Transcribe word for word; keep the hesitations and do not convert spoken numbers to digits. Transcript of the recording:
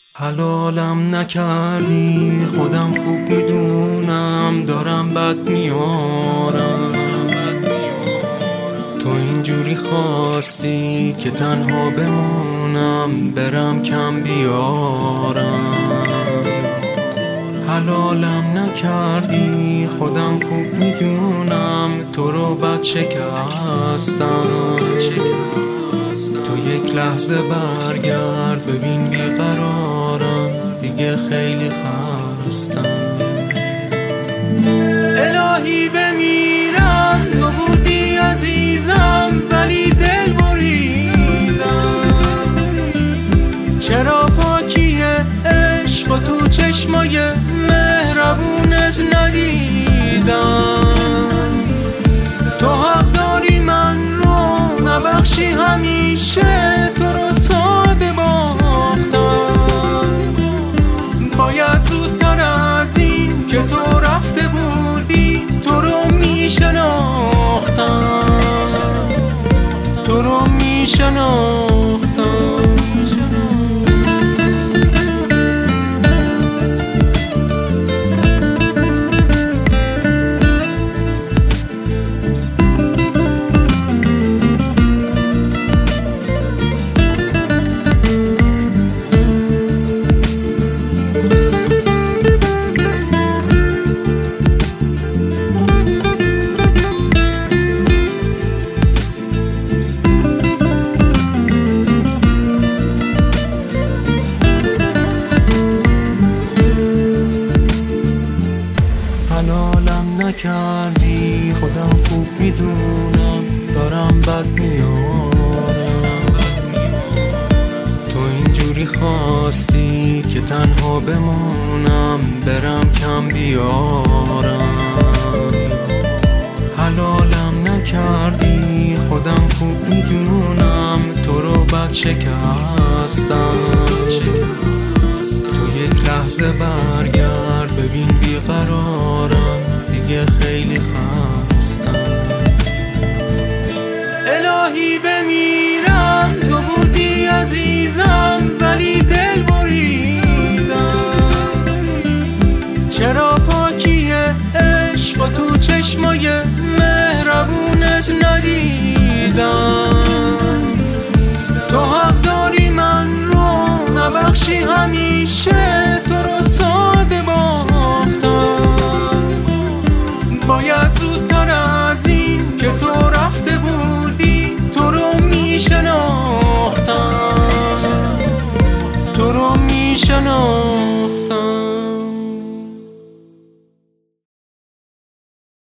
حلالم نکردی خودم خوب میدونم دارم بد میارم. تو اینجوری خواستی که تنها بمونم برم کم بیارم. حلالم نکردی خودم خوب میدونم تو رو بد شکستم. تو یک لحظه برگرد ببین بیقرارم دیگه خیلی خستم. الهی بمیرم تو بودی عزیزم ولی دل بریدم. چرا پاکی عشق و تو چشمای مهربونت ندیدم. تو حق داری من رو نبخشی همیشه تو رو ساده باختم. باید زودتر از این که تو رفته بودی تو رو میشناختم. تو رو میشناختم. حلالم نکردی خودم خوب میدونم دارم بد میارم. تو اینجوری خواستی که تنها بمونم برم کم بیارم. حلالم نکردی خودم خوب میدونم تو رو بد شکستم. تو یک لحظه برگرد ببین بیقرارم دیگه خیلی خستم. الهی بمیرم تو بودی عزیزم ولی دل بریدم. چرا پاکی عشق و تو چشمای مهربونت ندیدم.